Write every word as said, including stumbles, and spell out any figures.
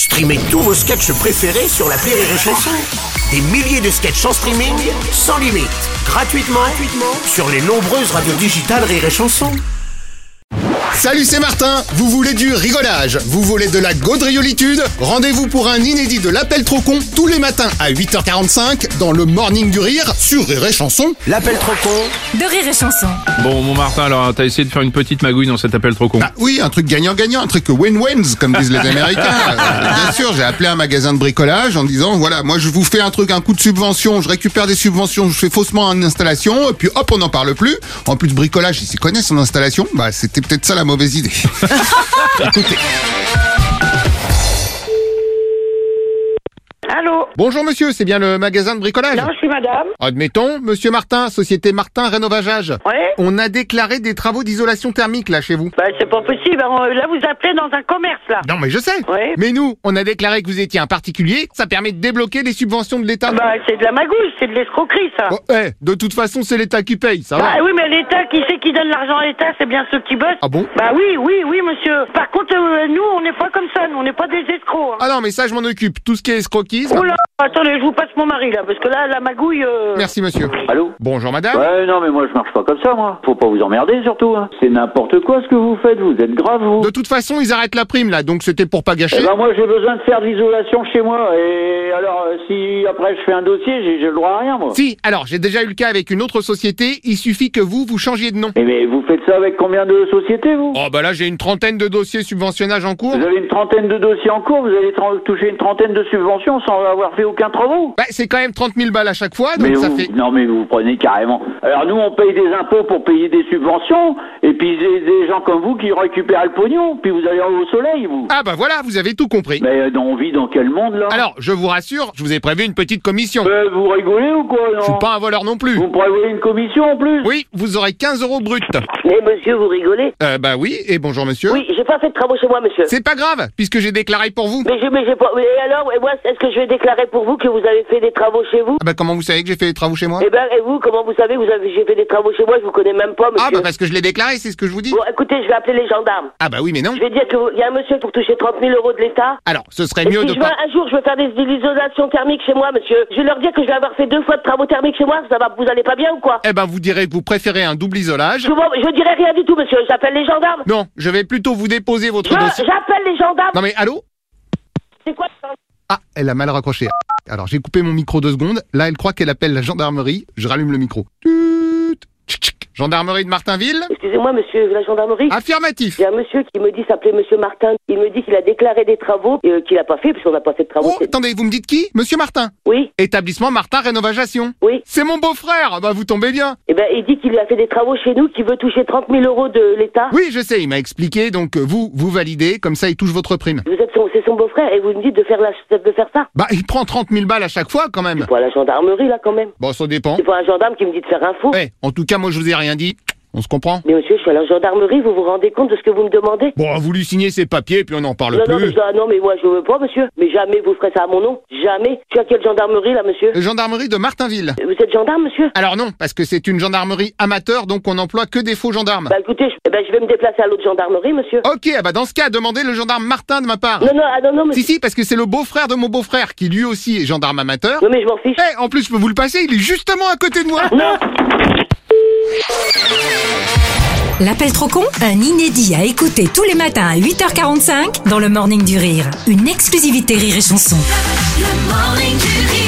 Streamez tous vos sketchs préférés sur l'appli Rire et Chanson. Des milliers de sketchs en streaming, sans limite, gratuitement, gratuitement sur les nombreuses radios digitales Rire et Chanson. Salut, c'est Martin. Vous voulez du rigolage? Vous voulez de la gaudriolitude? Rendez-vous pour un inédit de l'appel trop con tous les matins à huit heures quarante-cinq dans le Morning du Rire sur Rire et Chanson. L'appel trop con de Rire et Chanson. Bon, mon Martin, alors t'as essayé de faire une petite magouille dans cet appel trop con. Ah oui, un truc gagnant-gagnant, un truc win-wins, comme disent les Américains. Euh, bien sûr, j'ai appelé un magasin de bricolage en disant, voilà, moi je vous fais un truc, un coup de subvention, je récupère des subventions, je fais faussement une installation, et puis hop, on n'en parle plus. En plus de bricolage, ils s'y connaissent en installation, bah c'était peut-être ça la mauvaise idée. Écoutez. Allô? Bonjour monsieur, c'est bien le magasin de bricolage? Non, je suis madame. Admettons, monsieur Martin, société Martin Rénovageage. Ouais? On a déclaré des travaux d'isolation thermique là chez vous. Bah, c'est pas possible. Là, vous appelez dans un commerce, là. Non mais je sais. Ouais. Mais nous, on a déclaré que vous étiez un particulier, ça permet de débloquer les subventions de l'État. Bah, c'est de la magouille, c'est de l'escroquerie, ça. Bon, eh, de toute façon, c'est l'État qui paye, ça Bah va. oui, mais l'État, qui c'est qui donne l'argent à l'État? C'est bien ceux qui bossent. Ah bon? Bah oui, oui, oui, monsieur. Par contre, euh, nous, on n'est pas comme ça. Nous, on n'est pas des escrocs. Hein. Ah non, mais ça je m'en occupe. Tout ce qui est escroquisme. Oula, attendez, je vous passe mon mari, là, parce que là, la magouille... Euh... Merci monsieur. Allô? Bonjour madame. Ouais, non, mais moi je marche pas comme ça, moi. Faut pas vous emmerder, surtout. Hein. C'est n'importe quoi ce que vous faites, vous êtes grave, vous. De toute façon, ils arrêtent la prime là, donc c'était pour pas gâcher. Eh ben moi j'ai besoin de faire de l'isolation chez moi. Et alors, euh, si après je fais un dossier, j'ai j'ai le droit à rien, moi. Si, alors j'ai déjà eu le cas avec une autre société, il suffit que vous, vous changiez de nom. Eh mais vous faites ça avec combien de sociétés, vous? Oh bah là j'ai une trentaine de dossiers subventionnage en cours. Vous avez une trentaine de dossiers en cours, vous allez tra- toucher une trentaine de subventions sans avoir fait aucun travaux. Bah c'est quand même trente mille balles à chaque fois, donc Mais ça vous, fait... non mais vous prenez carrément. Alors nous on paye des impôts pour payer des subventions, et puis des, des gens comme vous qui récupèrent le pognon, puis vous allez au soleil, vous. Ah bah voilà, vous avez tout compris. Mais euh, on vit dans quel monde là? Alors, je vous rassure, je vous ai prévu une petite commission. Euh, vous rigolez ou quoi, non? Je suis pas un voleur non plus. Vous me prévoyez une commission en plus? Oui, vous aurez quinze euros brut. Mais monsieur, vous rigolez? Euh, bah oui, et bonjour monsieur. Oui, j'ai pas fait de travaux chez moi, monsieur. C'est pas grave, puisque j'ai déclaré pour vous. Mais je, mais j'ai pas. Mais alors, et moi, est-ce que je vais déclarer pour vous que vous avez fait des travaux chez vous? Ah bah comment vous savez que j'ai fait les travaux chez moi? Eh ben, et vous, comment vous savez que vous avez j'ai fait des travaux chez moi? Je vous connais même pas, monsieur. Ah bah parce que je l'ai déclaré, c'est ce que je vous dis. Bon, écoutez, je vais appeler les gendarmes. Ah bah oui, mais non. Je vais dire qu'il y a un monsieur pour toucher trente mille euros de l'État. Alors, ce serait Et mieux si de je pas... veux, un jour, je veux faire des, de l'isolation thermique chez moi, monsieur. Je vais leur dire que je vais avoir fait deux fois de travaux thermiques chez moi. Ça va, vous allez pas bien ou quoi? Eh ben vous direz que vous préférez un double isolage. Je, vous- je dirai rien du tout, monsieur. J'appelle les gendarmes. Non, je vais plutôt vous déposer votre Je- dossier. J'appelle les gendarmes. Non mais allô? C'est quoi ça? Ah, elle a mal raccroché. Alors j'ai coupé mon micro deux secondes. Là, elle croit qu'elle appelle la gendarmerie. Je rallume le micro. Tut, tchic, tchic. Gendarmerie de Martinville? Excusez-moi, monsieur, la gendarmerie. Affirmatif. Il y a un monsieur qui me dit s'appeler monsieur Martin. Il me dit qu'il a déclaré des travaux euh, qu'il a pas fait puisqu'on n'a pas fait de travaux. Oh, attendez, vous me dites qui? Monsieur Martin. Oui, Établissement Martin Rénovation. oui. C'est mon beau-frère. Bah vous tombez bien. Eh ben, il dit qu'il a fait des travaux chez nous, qu'il veut toucher trente mille euros de l'État. Oui, je sais, il m'a expliqué. Donc euh, vous, vous validez. Comme ça, il touche votre prime. Vous êtes son, c'est son beau-frère et vous me dites de faire la, de faire ça. Bah il prend trente mille balles à chaque fois quand même. C'est pas la gendarmerie là quand même. Bon, ça dépend. C'est pas un gendarme qui me dit de faire un faux. Eh, en tout cas, moi je vous ai rien dit. On se comprend? Mais monsieur, je suis à la gendarmerie, vous vous rendez compte de ce que vous me demandez? Bon, vous lui signez ses papiers, puis on n'en parle Non, non, mais, plus. je- non, mais moi je veux pas, monsieur. Mais jamais vous ferez ça à mon nom. Jamais. Je suis à quelle gendarmerie là, monsieur? La gendarmerie de Martinville. Vous êtes gendarme, monsieur? Alors non, parce que c'est une gendarmerie amateur, donc on n'emploie que des faux gendarmes. Bah écoutez, je, eh ben, je vais me déplacer à l'autre gendarmerie, monsieur. Ok, ah bah dans ce cas, demandez le gendarme Martin de ma part. Non, non, ah non, non, monsieur. Si, si, parce que c'est le beau-frère de mon beau-frère, qui lui aussi est gendarme amateur. Non, mais je m'en fiche. Eh, en plus, je peux vous le passer, il est justement à côté de moi. Non. L'appel trop con, un inédit à écouter tous les matins à huit heures quarante-cinq dans le Morning du Rire. Une exclusivité Rire et Chanson. Le Morning du Rire.